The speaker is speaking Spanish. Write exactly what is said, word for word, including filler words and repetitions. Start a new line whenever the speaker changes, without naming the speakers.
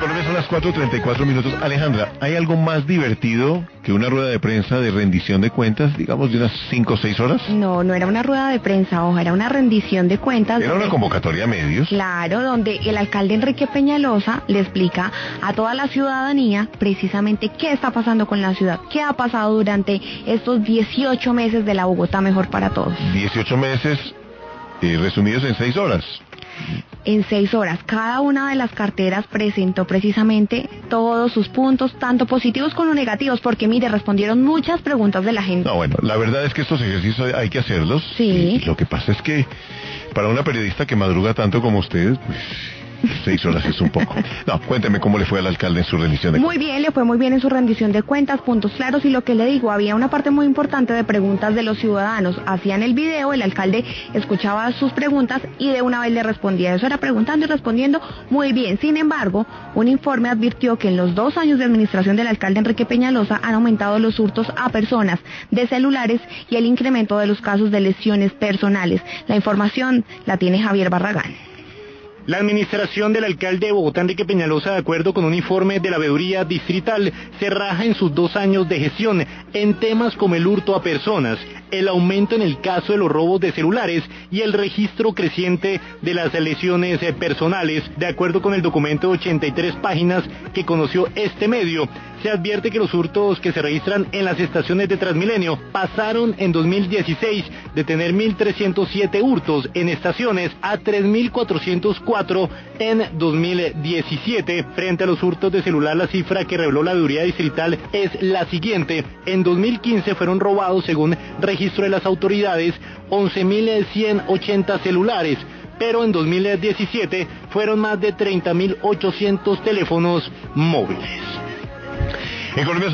Colombia son las cuatro treinta y cuatro minutos. Alejandra, ¿hay algo más divertido que una rueda de prensa de rendición de cuentas, digamos, de unas cinco o seis horas?
No, no era una rueda de prensa, ojo, era una rendición de cuentas.
Era
donde,
una convocatoria a medios.
Claro, donde el alcalde Enrique Peñalosa le explica a toda la ciudadanía precisamente qué está pasando con la ciudad, qué ha pasado durante estos dieciocho meses de la Bogotá Mejor para Todos.
dieciocho meses eh, resumidos en seis horas.
En seis horas, cada una de las carteras presentó precisamente todos sus puntos, tanto positivos como negativos, porque mire, respondieron muchas preguntas de la gente.
No, bueno, la verdad es que estos ejercicios hay que hacerlos.
Sí.
Y, y lo que pasa es que para una periodista que madruga tanto como ustedes, pues seis horas es un poco. No, cuénteme cómo le fue al alcalde en su rendición de
Muy
cuentas.
bien, le fue muy bien en su rendición de cuentas, puntos claros, y lo que le digo, había una parte muy importante de preguntas de los ciudadanos. Hacían el video, el alcalde escuchaba sus preguntas y de una vez le respondía. Eso era preguntando y respondiendo muy bien. Sin embargo, un informe advirtió que en los dos años de administración del alcalde Enrique Peñalosa han aumentado los hurtos a personas de celulares y el incremento de los casos de lesiones personales. La información la tiene Javier Barragán.
La administración del alcalde de Bogotá, Enrique Peñalosa, de acuerdo con un informe de la veeduría distrital, se raja en sus dos años de gestión en temas como el hurto a personas, el aumento en el caso de los robos de celulares y el registro creciente de las lesiones personales. De acuerdo con el documento de ochenta y tres páginas que conoció este medio, se advierte que los hurtos que se registran en las estaciones de Transmilenio pasaron en dos mil dieciséis de tener mil trescientos siete hurtos en estaciones a tres mil cuatrocientos cuatro en dos mil diecisiete. Frente a los hurtos de celular, la cifra que reveló la veeduría distrital es la siguiente. En dos mil quince fueron robados, según registro de las autoridades, once mil ciento ochenta celulares, pero en dos mil diecisiete fueron más de treinta mil ochocientos teléfonos móviles.
En Colombia